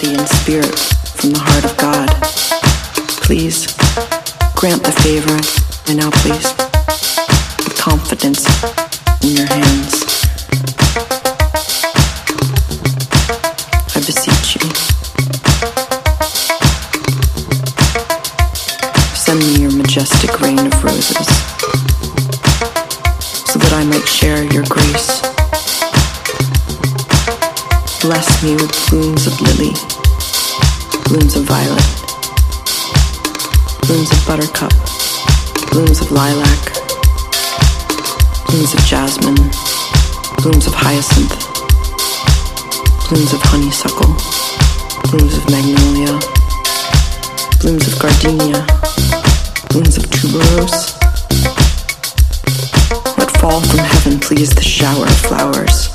body and spirit from the heart of God. Please grant the favor I now place with confidence in your hands. I beseech you. Send me your majestic rain of roses so that I might share your grace. Bless me with blooms of lily, blooms of violet, blooms of buttercup, blooms of lilac, blooms of jasmine, blooms of hyacinth, blooms of honeysuckle, blooms of magnolia, blooms of gardenia, blooms of tuberose. Let fall from heaven, please, the shower of flowers.